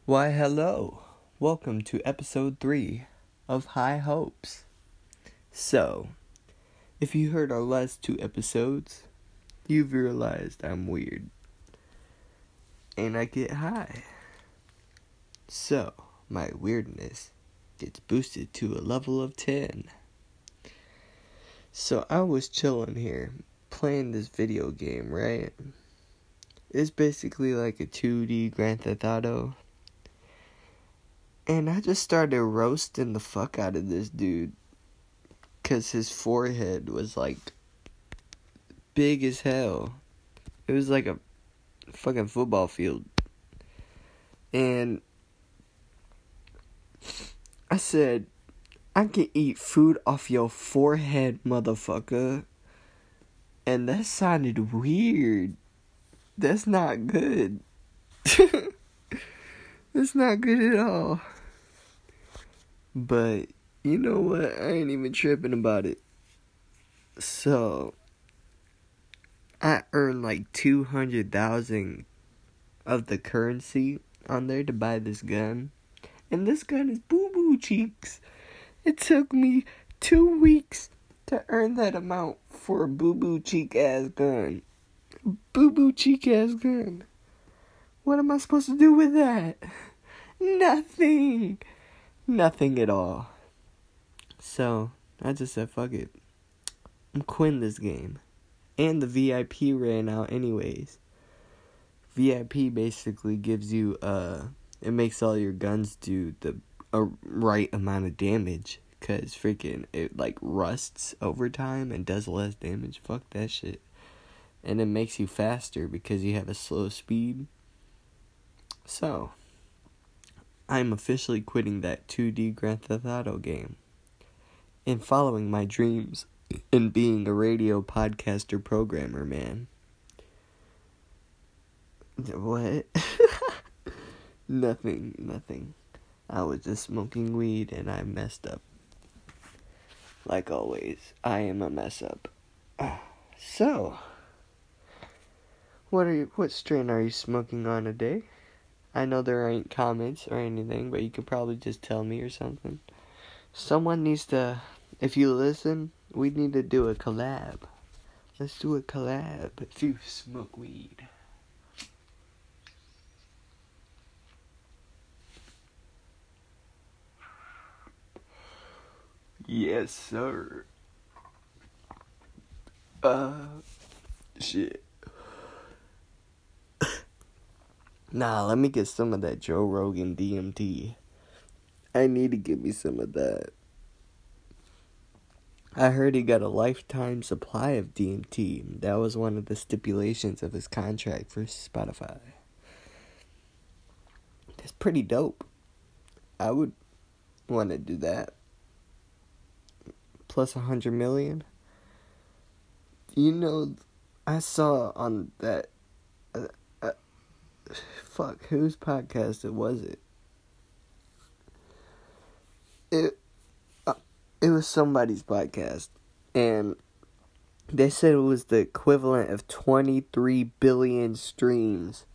Why, hello. Welcome to episode 3 of High Hopes. So, if you heard our last 2 episodes, you've realized I'm weird. And I get high. So, my weirdness gets boosted to a level of 10. So, I was chilling here, playing this video game, right? It's basically like a 2D Grand Theft Auto. And I just started roasting the fuck out of this dude. Because his forehead was like big as hell. It was like a fucking football field. And I said, I can eat food off your forehead, motherfucker. And that sounded weird. That's not good. That's not good at all. But, you know what? I ain't even tripping about it. So, I earned like 200,000 of the currency on there to buy this gun. And this gun is boo-boo cheeks. It took me 2 weeks to earn that amount for a boo-boo cheek ass gun. Boo-boo cheek ass gun. What am I supposed to do with that? Nothing. Nothing at all. So, I just said, fuck it. I'm quitting this game. And the VIP ran out anyways. VIP basically gives you, it makes all your guns do the right amount of damage. Because freaking, it like rusts over time and does less damage. Fuck that shit. And it makes you faster because you have a slow speed. So, I'm officially quitting that 2D Grand Theft Auto game and following my dreams in being a radio podcaster programmer, man. What? Nothing. I was just smoking weed and I messed up. Like always, I am a mess up. So, what strain are you smoking on today? I know there ain't comments or anything, but you could probably just tell me or something. Someone needs to, if you listen, we need to do a collab. Let's do a collab if you smoke weed. Yes, sir. Shit. Nah, let me get some of that Joe Rogan DMT. I need to get me some of that. I heard he got a lifetime supply of DMT. That was one of the stipulations of his contract for Spotify. That's pretty dope. I would want to do that. Plus 100 million. You know, I saw on that... whose podcast was it? It was somebody's podcast, and they said it was the equivalent of 23 billion streams